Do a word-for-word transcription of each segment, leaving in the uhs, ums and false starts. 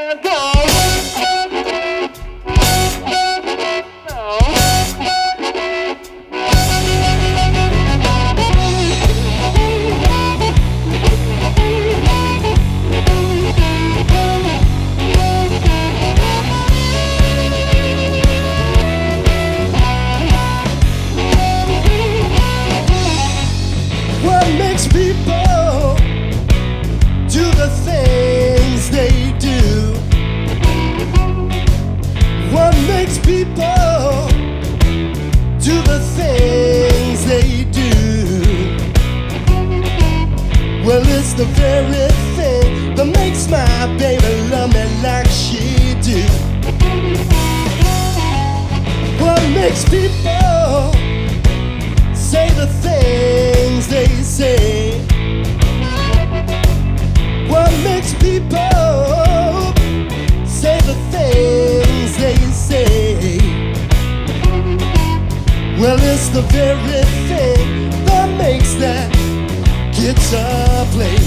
What makes people do the things they do? What makes people do the things they do? Well, it's the very thing that makes my baby love me like she do. What makes people say the things they say? What makes people say the things they say? Well, it's the very thing that makes that guitar play.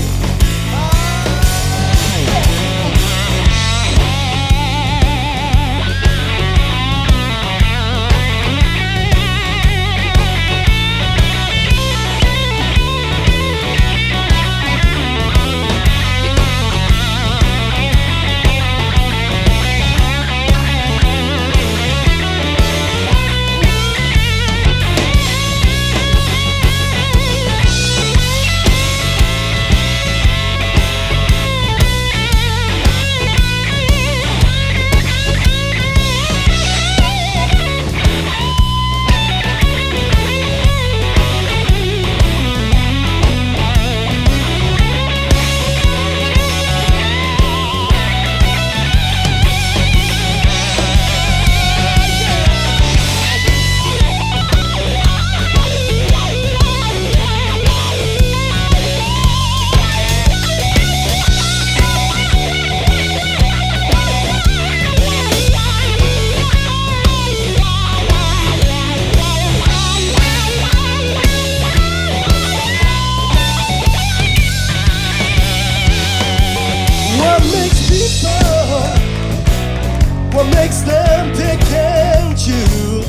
What makes them pick and choose?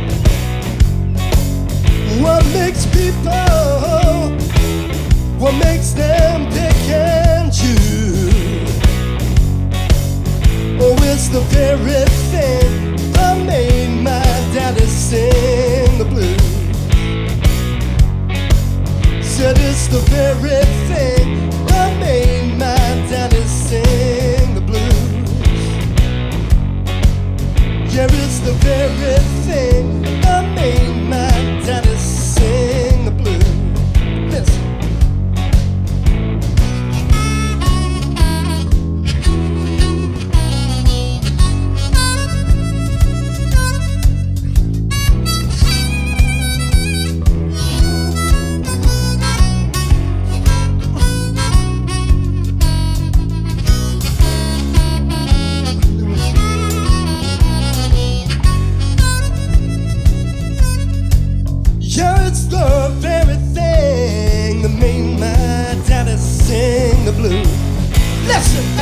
What makes people? What makes them pick and choose? Oh, it's the very thing that made my daddy sing the blues. Said it's the very thing that made my daddy sing the blues. Yeah, it's the very thing that made my daddy sing the blues. Listen. It's the very thing that made my daddy sing the blues. Listen.